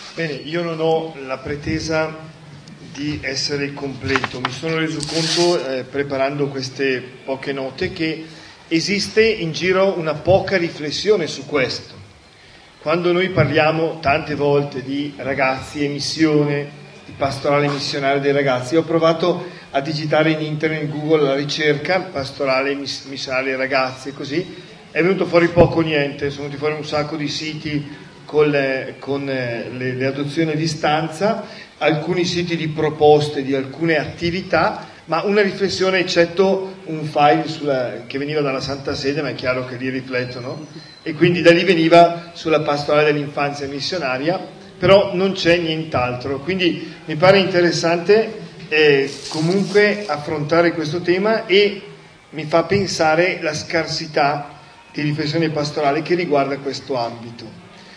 Bene, io non ho la pretesa di essere completo. Mi sono reso conto, preparando queste poche note, che esiste in giro una poca riflessione su questo. Quando noi parliamo tante volte di ragazzi e missione, di pastorale missionario dei ragazzi, ho provato a digitare in internet, in Google, la ricerca pastorale missionario dei ragazzi, e così è venuto fuori poco niente. Sono venuti fuori un sacco di siti con le adozioni a distanza, alcuni siti di proposte di alcune attività, ma una riflessione, eccetto un file che veniva dalla Santa Sede, ma è chiaro che lì riflettono, e quindi da lì veniva sulla pastorale dell'infanzia missionaria, però non c'è nient'altro. Quindi mi pare interessante comunque affrontare questo tema, e mi fa pensare la scarsità di riflessione pastorale che riguarda questo ambito.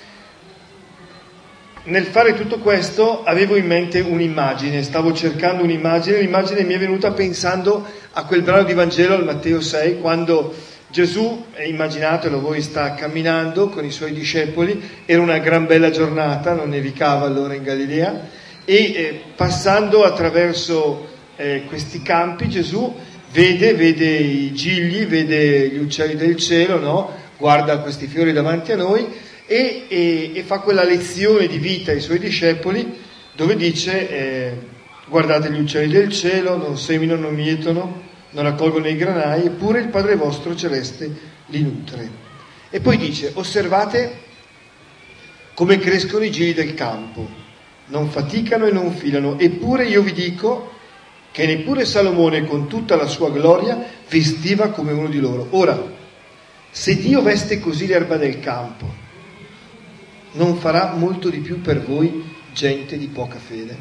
Nel fare tutto questo avevo in mente un'immagine, stavo cercando un'immagine, l'immagine mi è venuta pensando a quel brano di Vangelo, al Matteo 6, quando Gesù, immaginatelo voi, sta camminando con i suoi discepoli, era una gran bella giornata, non nevicava allora in Galilea, e passando attraverso questi campi Gesù vede i gigli, vede gli uccelli del cielo, no? Guarda questi fiori davanti a noi, e fa quella lezione di vita ai suoi discepoli dove dice guardate gli uccelli del cielo, non seminano, non mietono, non raccolgono i granai, eppure il Padre vostro celeste li nutre. E poi dice: osservate come crescono i gigli del campo, non faticano e non filano, eppure io vi dico che neppure Salomone con tutta la sua gloria vestiva come uno di loro. Ora, se Dio veste così l'erba del campo, non farà molto di più per voi, gente di poca fede?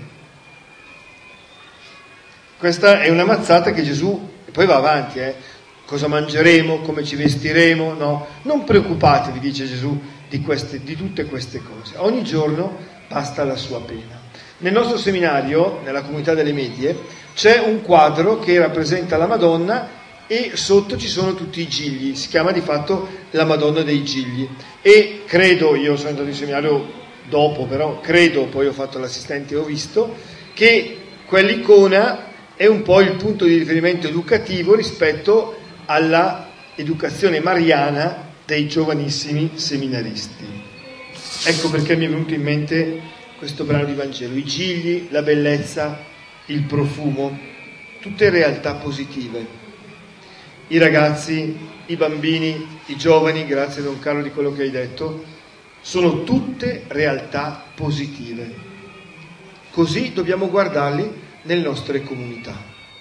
Questa è una mazzata che Gesù, e poi va avanti, cosa mangeremo, come ci vestiremo, no? Non preoccupatevi, dice Gesù, di tutte queste cose. Ogni giorno basta la sua pena. Nel nostro seminario, nella comunità delle medie, c'è un quadro che rappresenta la Madonna e sotto ci sono tutti i gigli, si chiama di fatto la Madonna dei Gigli. E credo, io sono andato in seminario dopo, però credo, poi ho fatto l'assistente e ho visto, che quell'icona è un po' il punto di riferimento educativo rispetto alla educazione mariana dei giovanissimi seminaristi. Ecco perché mi è venuto in mente questo brano di Vangelo: i gigli, la bellezza, il profumo, tutte realtà positive. I ragazzi, i bambini, i giovani, grazie Don Carlo di quello che hai detto, sono tutte realtà positive. Così dobbiamo guardarli nelle nostre comunità.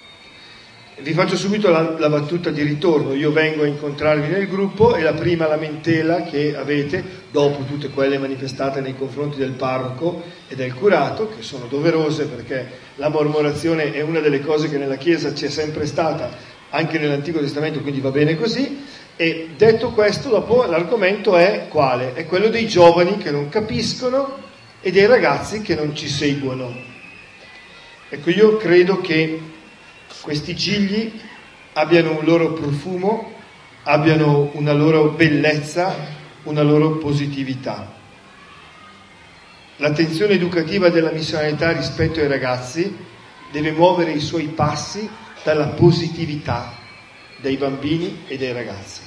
Vi faccio subito la battuta di ritorno. Io vengo a incontrarvi nel gruppo e la prima lamentela che avete, dopo tutte quelle manifestate nei confronti del parroco e del curato, che sono doverose perché la mormorazione è una delle cose che nella Chiesa c'è sempre stata, anche nell'Antico Testamento, quindi va bene così. E detto questo, dopo l'argomento è quale? È quello dei giovani che non capiscono e dei ragazzi che non ci seguono. Ecco, io credo che questi gigli abbiano un loro profumo, abbiano una loro bellezza, una loro positività. L'attenzione educativa della missionarietà rispetto ai ragazzi deve muovere i suoi passi dalla positività dei bambini e dei ragazzi.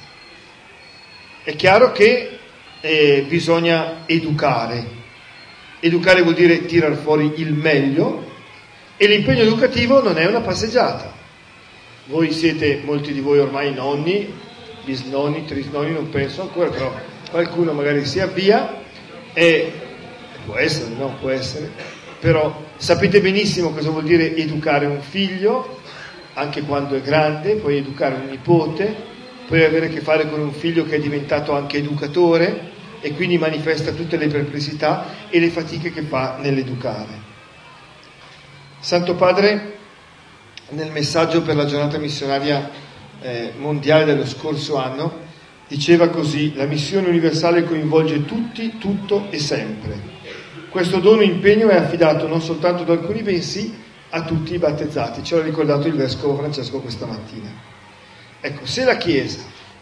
È chiaro che bisogna educare. Educare vuol dire tirar fuori il meglio, e l'impegno educativo non è una passeggiata. Voi siete, molti di voi ormai nonni, bisnonni, trisnonni, non penso ancora, però qualcuno magari si avvia, e può essere, no? Può essere, però sapete benissimo cosa vuol dire educare un figlio, anche quando è grande, poi educare un nipote, poi avere a che fare con un figlio che è diventato anche educatore e quindi manifesta tutte le perplessità e le fatiche che fa nell'educare. Santo Padre, nel messaggio per la giornata missionaria mondiale dello scorso anno, diceva così: la missione universale coinvolge tutti, tutto e sempre. Questo dono e impegno è affidato non soltanto ad alcuni, bensì a tutti i battezzati. Ce l'ha ricordato il Vescovo Francesco questa mattina. Ecco, se la Chiesa,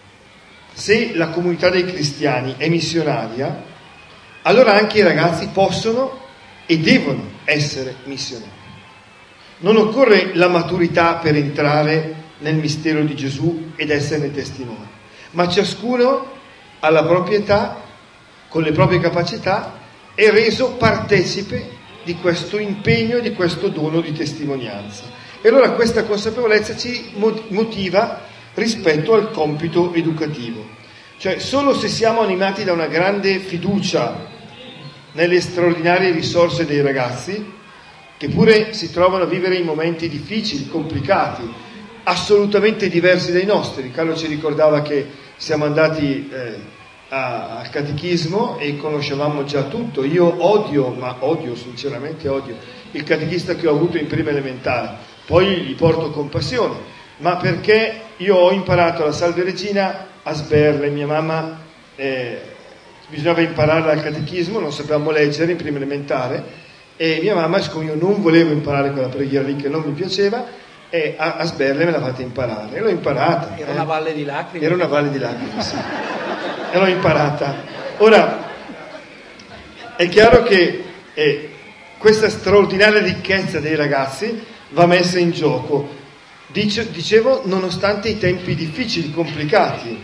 se la comunità dei cristiani è missionaria, allora anche i ragazzi possono e devono essere missionari. Non occorre la maturità per entrare nel mistero di Gesù ed esserne testimoni, ma ciascuno alla propria età, con le proprie capacità, è reso partecipe di questo impegno e di questo dono di testimonianza. E allora questa consapevolezza ci motiva rispetto al compito educativo. Cioè, solo se siamo animati da una grande fiducia nelle straordinarie risorse dei ragazzi, che pure si trovano a vivere in momenti difficili, complicati, assolutamente diversi dai nostri. Carlo ci ricordava che siamo andati al catechismo e conoscevamo già tutto. Io sinceramente odio il catechista che ho avuto in prima elementare, poi gli porto compassione, ma perché io ho imparato la Salve Regina a sberle. Mia mamma bisognava imparare al catechismo, non sapevamo leggere in prima elementare, e mia mamma, siccome io non volevo imparare quella preghiera lì che non mi piaceva, e a sberle me l'ha fatta imparare, e l'ho imparata. Era una valle di lacrime? Era una valle di lacrime, sì. E l'ho imparata. Ora, è chiaro che questa straordinaria ricchezza dei ragazzi va messa in gioco, dicevo, nonostante i tempi difficili, complicati,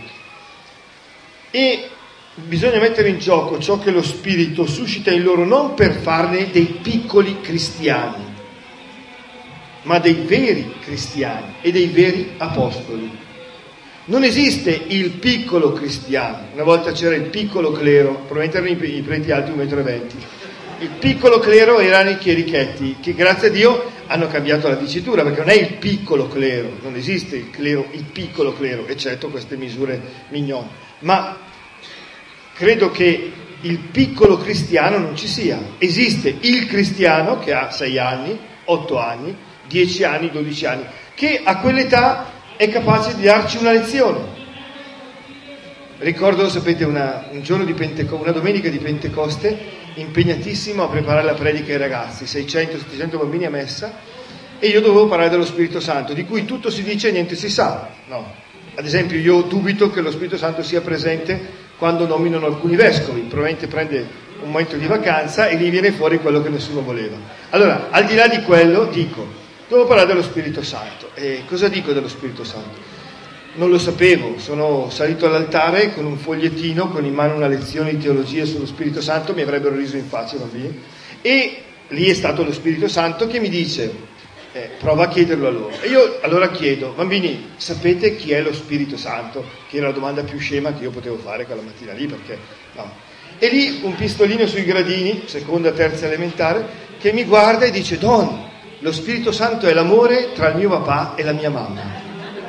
e bisogna mettere in gioco ciò che lo Spirito suscita in loro, non per farne dei piccoli cristiani, ma dei veri cristiani e dei veri apostoli. Non esiste il piccolo cristiano. Una volta c'era il piccolo clero, probabilmente erano i preti alti 1,20 m. Il piccolo clero erano i chierichetti, che grazie a Dio hanno cambiato la dicitura, perché non è il piccolo clero, non esiste il piccolo clero, eccetto queste misure mignone. Ma credo che il piccolo cristiano non ci sia. Esiste il cristiano che ha 6 anni, 8 anni, 10 anni, 12 anni, che a quell'età è capace di darci una lezione. Ricordo, sapete, un giorno di una domenica di Pentecoste, impegnatissimo a preparare la predica ai ragazzi, 600-700 bambini a messa, e io dovevo parlare dello Spirito Santo, di cui tutto si dice e niente si sa. No. Ad esempio, io dubito che lo Spirito Santo sia presente quando nominano alcuni vescovi, probabilmente prende un momento di vacanza e gli viene fuori quello che nessuno voleva. Allora, al di là di quello, devo parlare dello Spirito Santo. E cosa dico dello Spirito Santo? Non lo sapevo, sono salito all'altare con un fogliettino, con in mano una lezione di teologia sullo Spirito Santo, mi avrebbero riso in faccia i bambini, e lì è stato lo Spirito Santo che mi dice, prova a chiederlo a loro. E io allora chiedo, bambini, sapete chi è lo Spirito Santo? Che era la domanda più scema che io potevo fare quella mattina lì, perché no. E lì un pistolino sui gradini, seconda, terza elementare, che mi guarda e dice, Don, lo Spirito Santo è l'amore tra il mio papà e la mia mamma.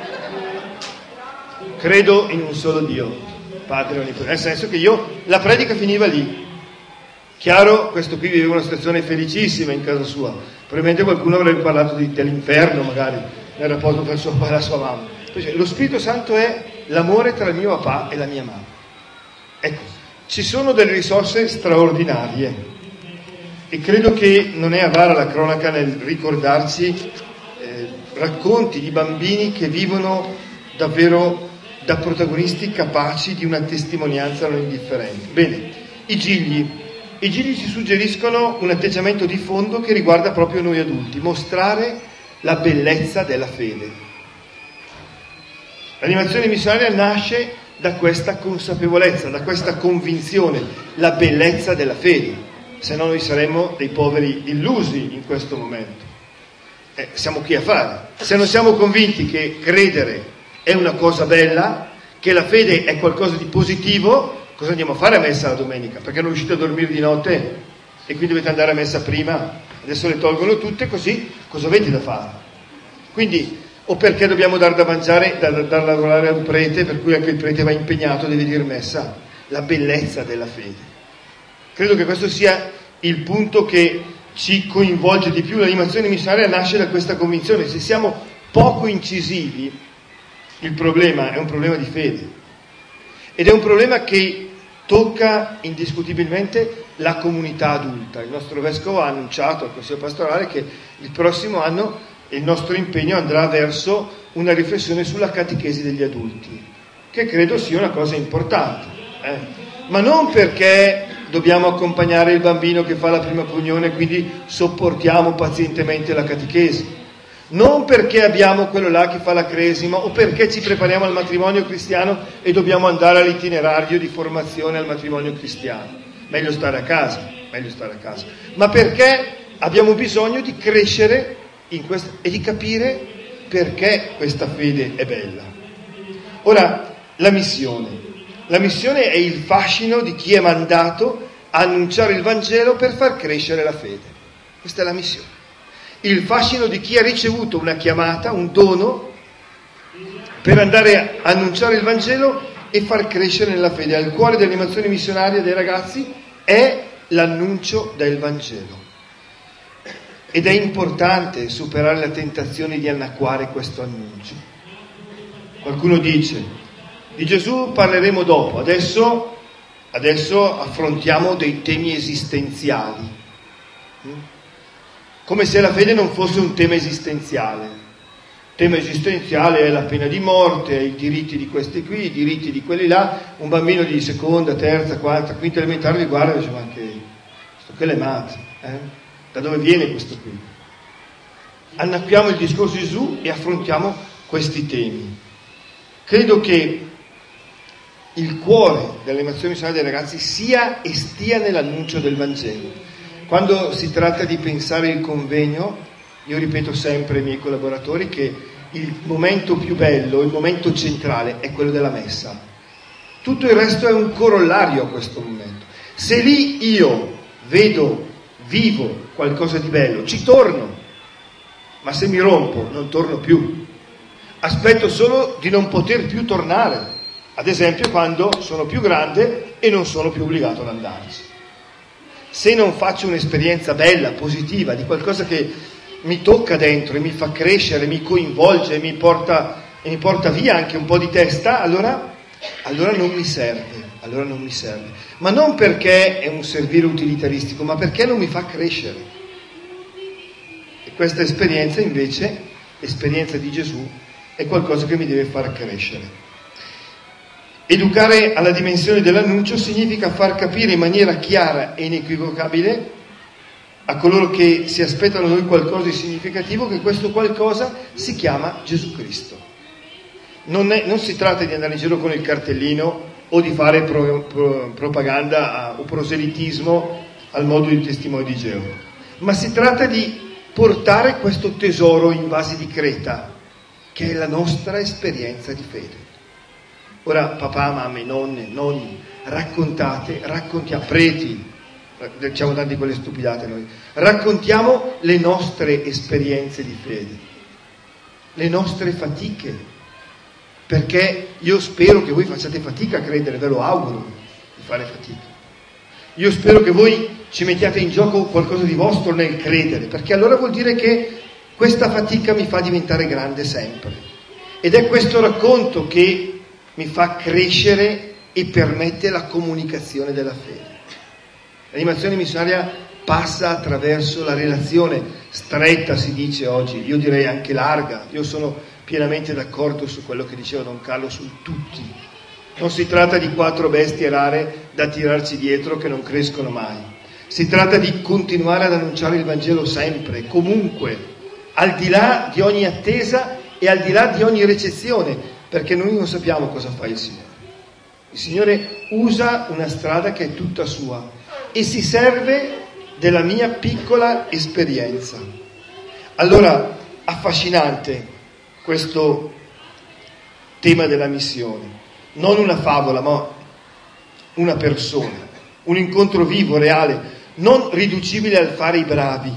Credo in un solo Dio, Padre Onnipotente, nel senso che la predica finiva lì. Chiaro, questo qui viveva una situazione felicissima in casa sua, probabilmente qualcuno avrebbe parlato dell'inferno magari, nel rapporto tra il suo papà e la sua mamma. Cioè, lo Spirito Santo è l'amore tra il mio papà e la mia mamma. Ecco, ci sono delle risorse straordinarie e credo che non è avara la cronaca nel ricordarci racconti di bambini che vivono davvero da protagonisti capaci di una testimonianza non indifferente. Bene, i gigli ci suggeriscono un atteggiamento di fondo che riguarda proprio noi adulti, mostrare la bellezza della fede. L'animazione missionaria nasce da questa consapevolezza, da questa convinzione, la bellezza della fede, se no noi saremmo dei poveri illusi in questo momento. Siamo qui a fare. Se non siamo convinti che credere è una cosa bella, che la fede è qualcosa di positivo, cosa andiamo a fare a messa la domenica? Perché non riuscite a dormire di notte e quindi dovete andare a messa prima, adesso le tolgono tutte, così cosa avete da fare? Quindi, o perché dobbiamo dar da mangiare, dar da lavorare a un prete, per cui anche il prete va impegnato, deve dire messa, la bellezza della fede. Credo che questo sia il punto che ci coinvolge di più. L'animazione missionaria nasce da questa convinzione. Se siamo poco incisivi, il problema è un problema di fede, ed è un problema che tocca indiscutibilmente la comunità adulta. Il nostro vescovo ha annunciato al Consiglio pastorale che il prossimo anno il nostro impegno andrà verso una riflessione sulla catechesi degli adulti, che credo sia una cosa importante, ma non perché dobbiamo accompagnare il bambino che fa la prima comunione, quindi sopportiamo pazientemente la catechesi. Non perché abbiamo quello là che fa la cresima o perché ci prepariamo al matrimonio cristiano e dobbiamo andare all'itinerario di formazione al matrimonio cristiano. Meglio stare a casa. Ma perché abbiamo bisogno di crescere in questo e di capire perché questa fede è bella. Ora, la missione è il fascino di chi è mandato a annunciare il Vangelo per far crescere la fede. Questa è la missione. Il fascino di chi ha ricevuto una chiamata, un dono, per andare a annunciare il Vangelo e far crescere nella fede. Al cuore dell'animazione missionaria dei ragazzi è l'annuncio del Vangelo. Ed è importante superare la tentazione di annacquare questo annuncio. Qualcuno dice, di Gesù parleremo dopo, adesso affrontiamo dei temi esistenziali. Come se la fede non fosse un tema esistenziale. Il tema esistenziale è la pena di morte, i diritti di questi qui, i diritti di quelli là. Un bambino di seconda, terza, quarta, quinta elementare vi guarda e dice, ma che le mate, da dove viene questo qui? Annacquiamo il discorso di Gesù e affrontiamo questi temi. Credo che il cuore dell'animazione missionaria dei ragazzi sia e stia nell'annuncio del Vangelo. Quando si tratta di pensare il convegno, io ripeto sempre ai miei collaboratori che il momento più bello, il momento centrale è quello della messa. Tutto il resto è un corollario a questo momento. Se lì io vivo qualcosa di bello, ci torno, ma se mi rompo non torno più. Aspetto solo di non poter più tornare, ad esempio quando sono più grande e non sono più obbligato ad andarci. Se non faccio un'esperienza bella, positiva, di qualcosa che mi tocca dentro e mi fa crescere, mi coinvolge e mi porta via anche un po' di testa, allora non mi serve. Ma non perché è un servire utilitaristico, ma perché non mi fa crescere. E questa esperienza invece, l'esperienza di Gesù, è qualcosa che mi deve far crescere. Educare alla dimensione dell'annuncio significa far capire in maniera chiara e inequivocabile a coloro che si aspettano da noi qualcosa di significativo che questo qualcosa si chiama Gesù Cristo. Non si tratta di andare in giro con il cartellino o di fare propaganda o proselitismo al modo di testimone di Geova, ma si tratta di portare questo tesoro in vasi di creta, che è la nostra esperienza di fede. Ora, papà, mamme, nonne, nonni, raccontiamo, preti, diciamo tante quelle stupidate noi, raccontiamo le nostre esperienze di fede, le nostre fatiche, perché io spero che voi facciate fatica a credere, ve lo auguro di fare fatica. Io spero che voi ci mettiate in gioco qualcosa di vostro nel credere, perché allora vuol dire che questa fatica mi fa diventare grande sempre. Ed è questo racconto che mi fa crescere e permette la comunicazione della fede. L'animazione missionaria passa attraverso la relazione stretta, si dice oggi, io direi anche larga. Io sono pienamente d'accordo su quello che diceva Don Carlo sul tutti. Non si tratta di 4 bestie rare da tirarci dietro che non crescono mai. Si tratta di continuare ad annunciare il Vangelo sempre, comunque, al di là di ogni attesa e al di là di ogni ricezione, perché noi non sappiamo cosa fa il Signore. Il Signore usa una strada che è tutta sua e si serve della mia piccola esperienza. Allora, affascinante questo tema della missione. Non una favola, ma una persona, un incontro vivo, reale, non riducibile al fare i bravi,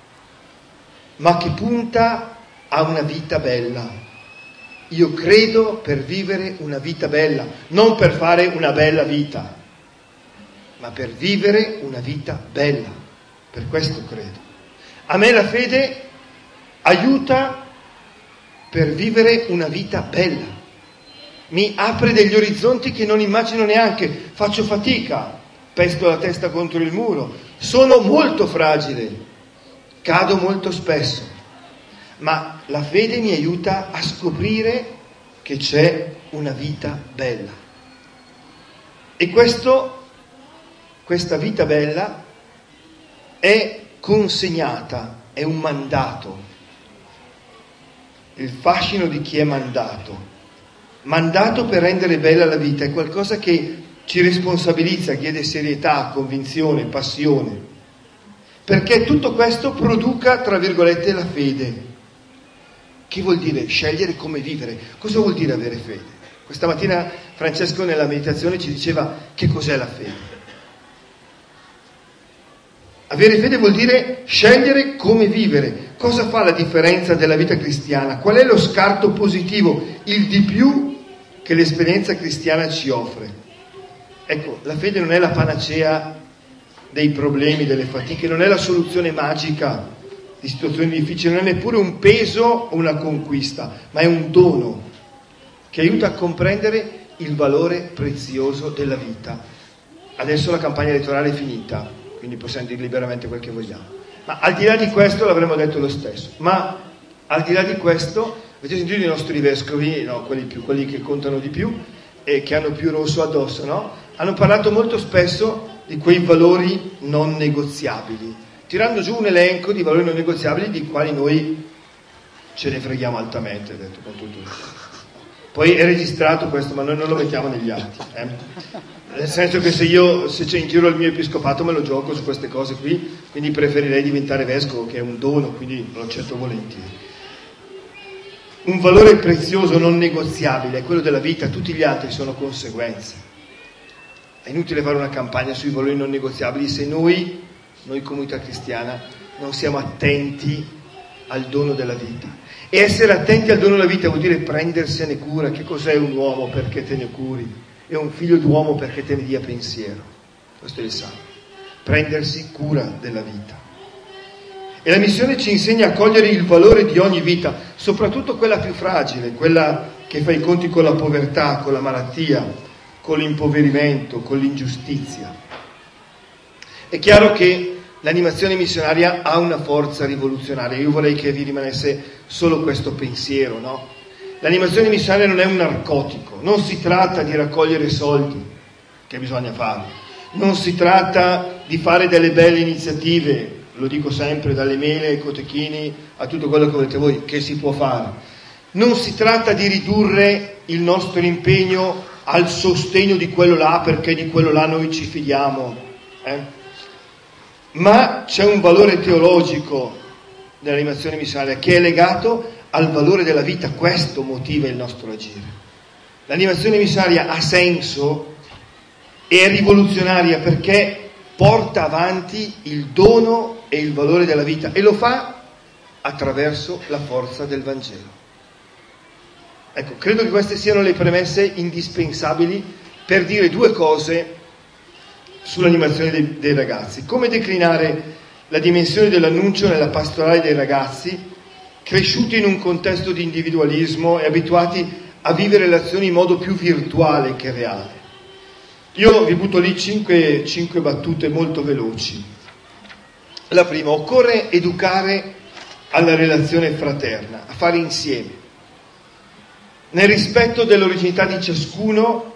ma che punta a una vita bella. Io credo per vivere una vita bella, non per fare una bella vita, ma per vivere una vita bella. Per questo credo. A me la fede aiuta per vivere una vita bella. Mi apre degli orizzonti che non immagino neanche. Faccio fatica, pesto la testa contro il muro, sono molto fragile, cado molto spesso. Ma la fede mi aiuta a scoprire che c'è una vita bella. E questo questa vita bella è consegnata, è un mandato. Il fascino di chi è mandato per rendere bella la vita, è qualcosa che ci responsabilizza, chiede serietà, convinzione, passione, perché tutto questo produca, tra virgolette, la fede. Che vuol dire scegliere come vivere? Cosa vuol dire avere fede? Questa mattina Francesco nella meditazione ci diceva che cos'è la fede. Avere fede vuol dire scegliere come vivere. Cosa fa la differenza della vita cristiana? Qual è lo scarto positivo, il di più che l'esperienza cristiana ci offre? Ecco, la fede non è la panacea dei problemi, delle fatiche, non è la soluzione magica di situazioni difficili, non è neppure un peso o una conquista, ma è un dono che aiuta a comprendere il valore prezioso della vita. Adesso la campagna elettorale è finita, quindi possiamo dire liberamente quel che vogliamo. Ma al di là di questo, l'avremmo detto lo stesso, ma al di là di questo, avete sentito i nostri vescovi, no, quelli che contano di più e che hanno più rosso addosso, no? Hanno parlato molto spesso di quei valori non negoziabili, tirando giù un elenco di valori non negoziabili di quali noi ce ne freghiamo altamente, detto con tutto. Poi è registrato questo, ma noi non lo mettiamo negli atti. Nel senso che se c'è in giro il mio episcopato me lo gioco su queste cose qui, quindi preferirei diventare vescovo, che è un dono, quindi lo accetto volentieri. Un valore prezioso non negoziabile è quello della vita, tutti gli altri sono conseguenze. È inutile fare una campagna sui valori non negoziabili se noi comunità cristiana, non siamo attenti al dono della vita. E essere attenti al dono della vita vuol dire prendersene cura. Che cos'è un uomo perché te ne curi? E un figlio d'uomo perché te ne dia pensiero. Questo è il salmo. Prendersi cura della vita. E la missione ci insegna a cogliere il valore di ogni vita, soprattutto quella più fragile, quella che fa i conti con la povertà, con la malattia, con l'impoverimento, con l'ingiustizia. È chiaro che l'animazione missionaria ha una forza rivoluzionaria. Io vorrei che vi rimanesse solo questo pensiero, no? L'animazione missionaria non è un narcotico, non si tratta di raccogliere soldi, che bisogna fare, non si tratta di fare delle belle iniziative, lo dico sempre, dalle mele ai cotechini a tutto quello che volete voi, che si può fare. Non si tratta di ridurre il nostro impegno al sostegno di quello là perché di quello là noi ci fidiamo, Ma c'è un valore teologico nell'animazione missionaria che è legato al valore della vita. Questo motiva il nostro agire. L'animazione missionaria ha senso e è rivoluzionaria perché porta avanti il dono e il valore della vita e lo fa attraverso la forza del Vangelo. Ecco, credo che queste siano le premesse indispensabili per dire due cose sull'animazione dei ragazzi. Come declinare la dimensione dell'annuncio nella pastorale dei ragazzi, cresciuti in un contesto di individualismo e abituati a vivere le azioni in modo più virtuale che reale. Io vi butto lì cinque battute molto veloci. La prima: occorre educare alla relazione fraterna, a fare insieme, nel rispetto dell'originalità di ciascuno,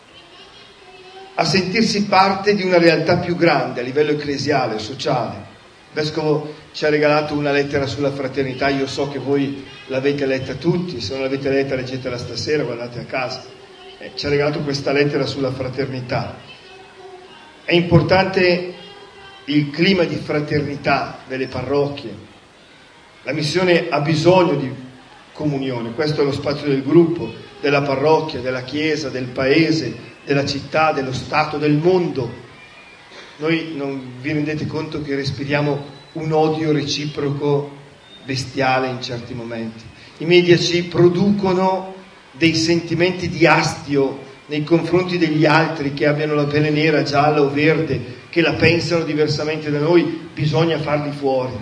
a sentirsi parte di una realtà più grande a livello ecclesiale, sociale. Il Vescovo ci ha regalato una lettera sulla fraternità, io so che voi l'avete letta tutti, se non l'avete letta leggetela stasera, guardate a casa. Ci ha regalato questa lettera sulla fraternità. È importante il clima di fraternità delle parrocchie. La missione ha bisogno di comunione, questo è lo spazio del gruppo, della parrocchia, della chiesa, del paese, della città, dello Stato, del mondo. Noi non vi rendete conto che respiriamo un odio reciproco bestiale in certi momenti. I media ci producono dei sentimenti di astio nei confronti degli altri, che abbiano la pelle nera, gialla o verde, che la pensano diversamente da noi, bisogna farli fuori.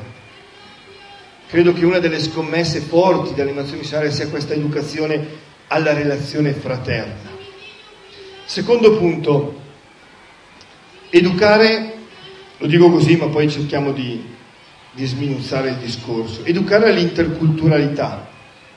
Credo che una delle scommesse forti dell'animazione missionaria sia questa educazione alla relazione fraterna. Secondo punto, educare, lo dico così ma poi cerchiamo di sminuzzare il discorso, educare all'interculturalità.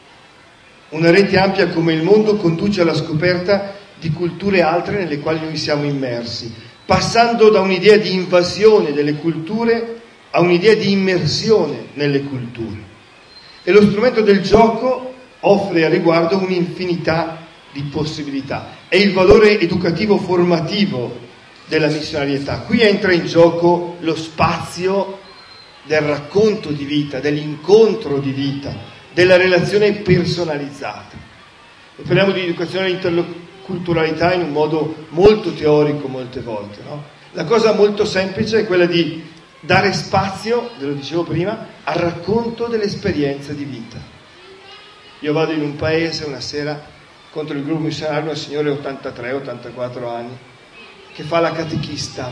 Una rete ampia come il mondo conduce alla scoperta di culture altre nelle quali noi siamo immersi. passando da un'idea di invasione delle culture a un'idea di immersione nelle culture. E lo strumento del gioco offre a riguardo un'infinità di possibilità. È il valore educativo formativo della missionarietà. Qui entra in gioco lo spazio del racconto di vita, dell'incontro di vita, della relazione personalizzata. E parliamo di educazione all'interculturalità in un modo molto teorico molte volte, no? La cosa molto semplice è quella di dare spazio, ve lo dicevo prima, al racconto delle esperienze di vita. Io vado in un paese una sera contro il gruppo missionario, una signora di 83-84 anni, che fa la catechista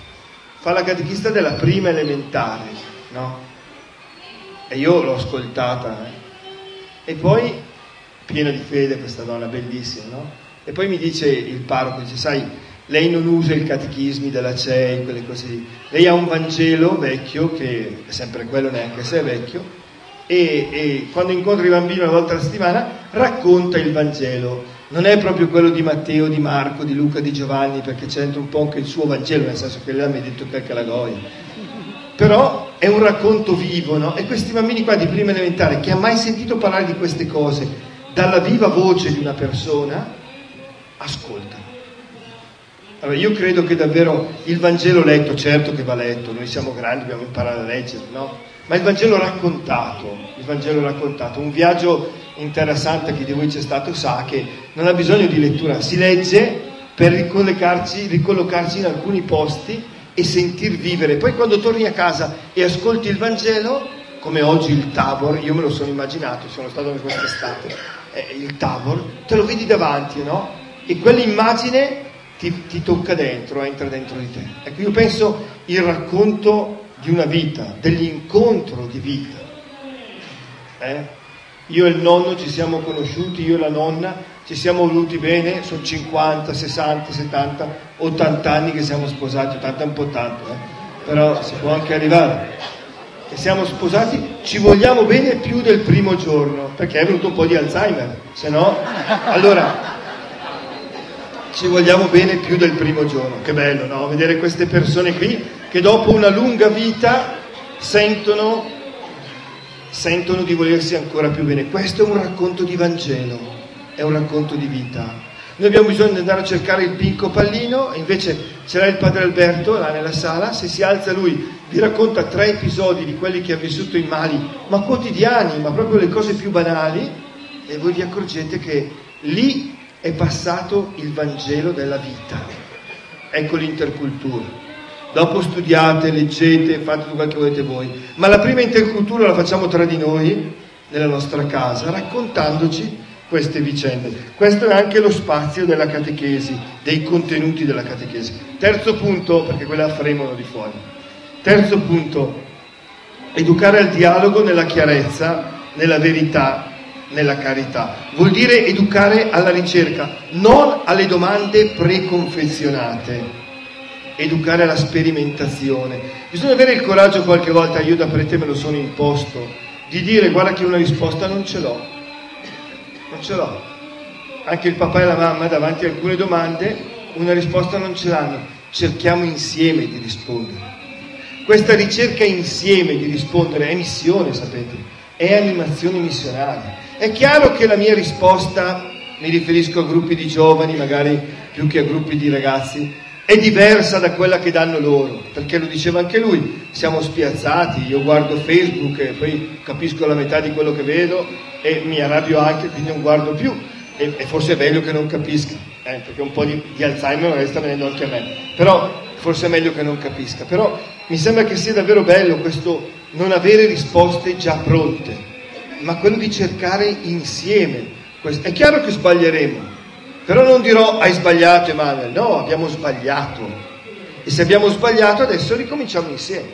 della prima elementare, no? E io l'ho ascoltata, e poi, piena di fede questa donna, bellissima, no? E poi mi dice il parroco, dice, sai, lei non usa i catechismi della CEI, quelle cose lì. Lei ha un Vangelo vecchio, che è sempre quello neanche se è vecchio, e quando incontra i bambini una volta alla settimana racconta il Vangelo. Non è proprio quello di Matteo, di Marco, di Luca, di Giovanni, perché c'entra un po' anche il suo Vangelo, nel senso che lei mi ha detto che è la goia. Però è un racconto vivo, no? E questi bambini qua di prima elementare, che ha mai sentito parlare di queste cose dalla viva voce di una persona, ascoltano. Allora io credo che davvero il Vangelo letto, certo che va letto, noi siamo grandi, dobbiamo imparare a leggere, no? Ma il Vangelo raccontato, un viaggio interessante, chi di voi c'è stato sa che non ha bisogno di lettura, si legge per ricollocarci in alcuni posti e sentir vivere. Poi quando torni a casa e ascolti il Vangelo, come oggi il Tabor, io me lo sono immaginato, sono stato quest'estate, il Tabor, te lo vedi davanti, no? E quell'immagine ti tocca dentro, entra dentro di te. Ecco, io penso il racconto di una vita, dell'incontro di vita. Io e il nonno ci siamo conosciuti, io e la nonna ci siamo voluti bene, sono 50, 60, 70, 80 anni che siamo sposati, 80 è un po' tanto, però si può anche arrivare. E siamo sposati, ci vogliamo bene più del primo giorno, perché è venuto un po' di Alzheimer, se no, allora ci vogliamo bene più del primo giorno. Che bello, no? Vedere queste persone qui che dopo una lunga vita sentono di volersi ancora più bene. Questo è un racconto di Vangelo, è un racconto di vita. Noi abbiamo bisogno di andare a cercare il Pinco Pallino, e invece c'era il padre Alberto là nella sala. Se si alza lui vi racconta 3 episodi di quelli che ha vissuto in Mali, ma quotidiani, ma proprio le cose più banali, e voi vi accorgete che lì è passato il Vangelo della vita. Ecco l'intercultura. Dopo studiate, leggete, fate tutto quel che volete voi, ma la prima intercultura la facciamo tra di noi, nella nostra casa, raccontandoci queste vicende. Questo è anche lo spazio della catechesi, dei contenuti della catechesi. Terzo punto, perché quella la faremo di fuori. Terzo punto, educare al dialogo nella chiarezza, nella verità, nella carità. Vuol dire educare alla ricerca, non alle domande preconfezionate. Educare alla sperimentazione. Bisogna avere il coraggio qualche volta, io da prete me lo sono imposto, di dire guarda che una risposta non ce l'ho. Anche il papà e la mamma davanti a alcune domande una risposta non ce l'hanno. Cerchiamo insieme di rispondere. Questa ricerca insieme di rispondere è missione, sapete, è animazione missionaria. È chiaro che la mia risposta, mi riferisco a gruppi di giovani magari più che a gruppi di ragazzi, è diversa da quella che danno loro, perché lo diceva anche lui, siamo spiazzati, io guardo Facebook e poi capisco la metà di quello che vedo e mi arrabbio anche, quindi non guardo più, e forse è meglio che non capisca, perché un po' di Alzheimer sta venendo anche a me, però forse è meglio che non capisca, però mi sembra che sia davvero bello questo non avere risposte già pronte, ma quello di cercare insieme. È chiaro che sbaglieremo, però non dirò hai sbagliato Emanuele, no, abbiamo sbagliato, e se abbiamo sbagliato adesso ricominciamo insieme.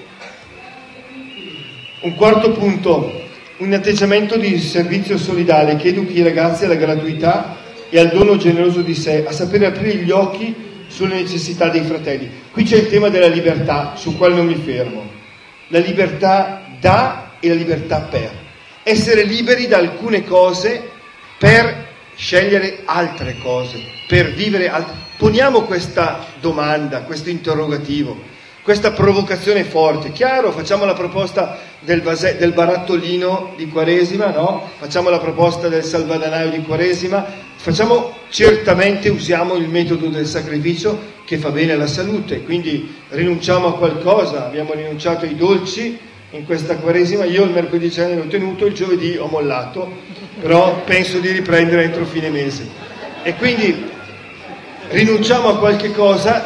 Un quarto punto, un atteggiamento di servizio solidale che educhi i ragazzi alla gratuità e al dono generoso di sé, a sapere aprire gli occhi sulle necessità dei fratelli. Qui c'è il tema della libertà, sul quale non mi fermo. La libertà da e la libertà per. Essere liberi da alcune cose per scegliere altre cose, per vivere altre. Poniamo questa domanda, questo interrogativo, questa provocazione forte. Chiaro, facciamo la proposta del barattolino di Quaresima, no? Facciamo la proposta del salvadanaio di Quaresima, certamente usiamo il metodo del sacrificio che fa bene alla salute, quindi rinunciamo a qualcosa. Abbiamo rinunciato ai dolci in questa Quaresima, io il mercoledì cene l'ho tenuto, il giovedì ho mollato, però penso di riprendere entro fine mese. E quindi rinunciamo a qualche cosa,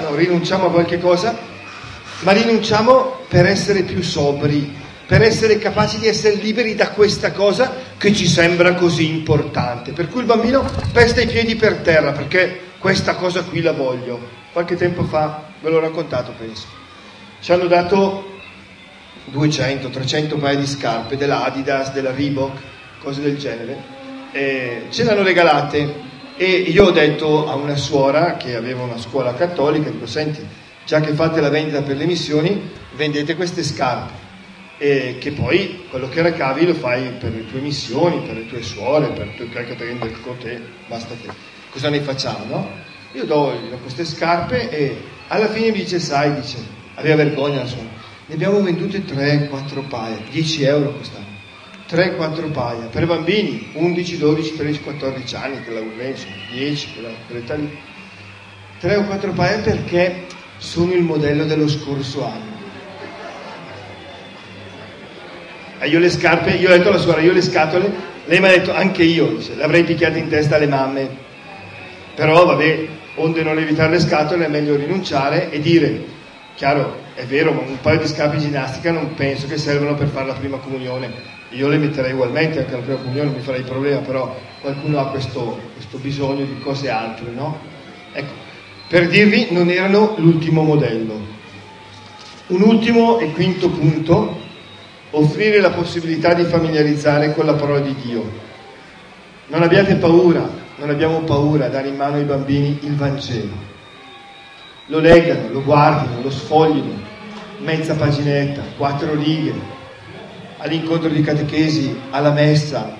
ma rinunciamo per essere più sobri, per essere capaci di essere liberi da questa cosa che ci sembra così importante. Per cui il bambino pesta i piedi per terra, perché questa cosa qui la voglio. Qualche tempo fa, ve l'ho raccontato penso, ci hanno dato 200-300 paia di scarpe della Adidas, della Reebok, cose del genere, e ce le hanno regalate. E io ho detto a una suora che aveva una scuola cattolica, dico: senti, già che fate la vendita per le missioni, vendete queste scarpe, e che poi quello che raccavi lo fai per le tue missioni, per le tue suore, per il tuo catering con te, basta che cosa ne facciamo, no? Io do queste scarpe e alla fine mi dice: sai, aveva vergogna la suora, ne abbiamo vendute 3-4 paia, 10 euro costavano, 3-4 paia, per bambini 11, 12, 13, 14 anni, che la penso, 10, quell'età lì, 3 o 4 paia perché sono il modello dello scorso anno. E io ho detto alla suora, io le scatole, lei mi ha detto anche io, le avrei picchiate in testa alle mamme, però vabbè, onde non evitare le scatole è meglio rinunciare e dire: chiaro, è vero, ma un paio di scarpe di ginnastica non penso che servano per fare la prima comunione. Io le metterei ugualmente anche alla prima comunione, non mi farei problema, però qualcuno ha questo bisogno di cose altre, no? Ecco, per dirvi, non erano l'ultimo modello. Un ultimo e quinto punto: offrire la possibilità di familiarizzare con la parola di Dio. Non abbiate paura, non abbiamo paura a dare in mano ai bambini il Vangelo. Lo leggano, lo guardino, lo sfoglino, mezza paginetta, 4 righe, all'incontro di catechesi, alla messa,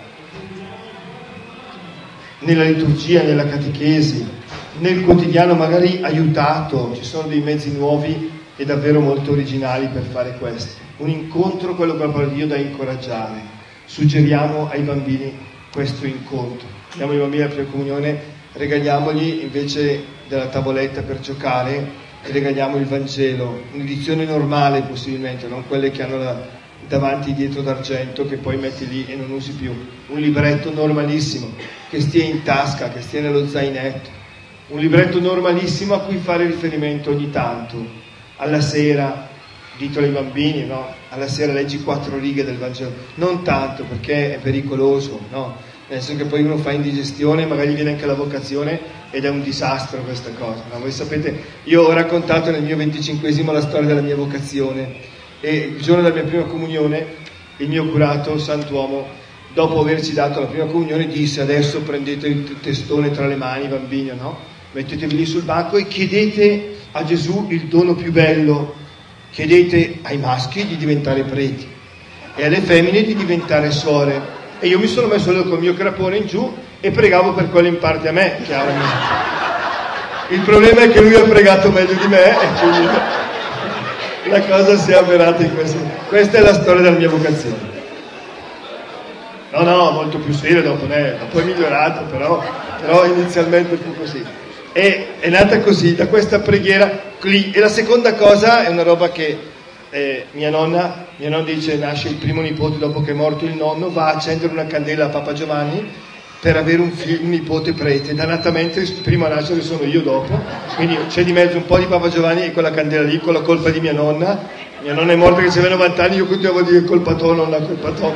nella liturgia, nella catechesi, nel quotidiano magari aiutato. Ci sono dei mezzi nuovi e davvero molto originali per fare questo. Un incontro, quello con la parola di Dio, da incoraggiare. Suggeriamo ai bambini questo incontro. Diamo ai bambini la prima comunione, regaliamogli invece della tavoletta per giocare, regaliamo il Vangelo, un'edizione normale possibilmente, non quelle che hanno davanti e dietro d'argento che poi metti lì e non usi più. Un libretto normalissimo che stia in tasca, che stia nello zainetto, un libretto normalissimo a cui fare riferimento ogni tanto. Alla sera, ditelo ai bambini, no? Alla sera leggi 4 righe del Vangelo, non tanto perché è pericoloso, no? Nel senso che poi uno fa indigestione, magari viene anche la vocazione ed è un disastro questa cosa, no? Voi sapete, io ho raccontato nel mio 25esimo la storia della mia vocazione, e il giorno della mia prima comunione il mio curato, santuomo, dopo averci dato la prima comunione, disse: adesso prendete il testone tra le mani, bambini, no? Mettetevi lì sul banco e chiedete a Gesù il dono più bello. Chiedete ai maschi di diventare preti e alle femmine di diventare suore. E io mi sono messo lì col mio crapone in giù e pregavo per quello in parte a me, chiaramente. Il problema è che lui ha pregato meglio di me e quindi la cosa si è avverata in questo. Questa è la storia della mia vocazione. No, molto più seria dopo è migliorato, però inizialmente fu così. E è nata così, da questa preghiera lì. E la seconda cosa è una roba che mia nonna dice: nasce il primo nipote dopo che è morto il nonno, va a accendere una candela a Papa Giovanni per avere un nipote prete. Dannatamente il primo a nascere sono io dopo, quindi c'è di mezzo un po' di Papa Giovanni e quella candela lì, con la colpa di mia nonna. Mia nonna è morta che c'aveva 90 anni, io continuavo a dire colpa tua, non la colpa tua.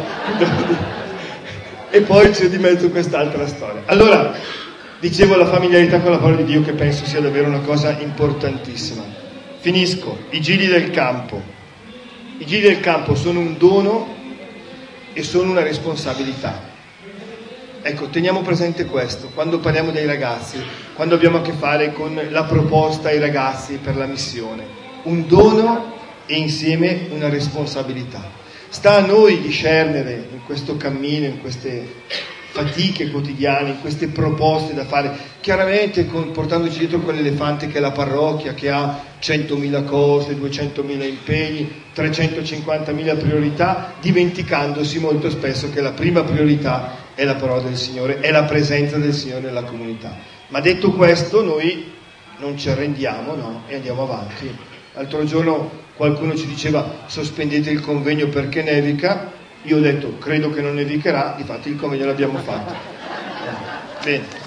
E poi c'è di mezzo quest'altra storia. Allora, dicevo, la familiarità con la parola di Dio, che penso sia davvero una cosa importantissima. Finisco. I giri del campo. I giri del campo sono un dono e sono una responsabilità. Ecco, teniamo presente questo quando parliamo dei ragazzi, quando abbiamo a che fare con la proposta ai ragazzi per la missione. Un dono e insieme una responsabilità. Sta a noi discernere in questo cammino, in queste fatiche quotidiane, in queste proposte da fare, chiaramente portandoci dietro quell'elefante che è la parrocchia, che ha 100.000 cose, 200.000 impegni, 350.000 priorità, dimenticandosi molto spesso che la prima priorità è la parola del Signore, è la presenza del Signore nella comunità. Ma detto questo, noi non ci arrendiamo, no, e andiamo avanti. L'altro giorno qualcuno ci diceva sospendete il convegno perché nevica. Io ho detto credo che non nevicherà, difatti il convegno l'abbiamo fatto. Bene.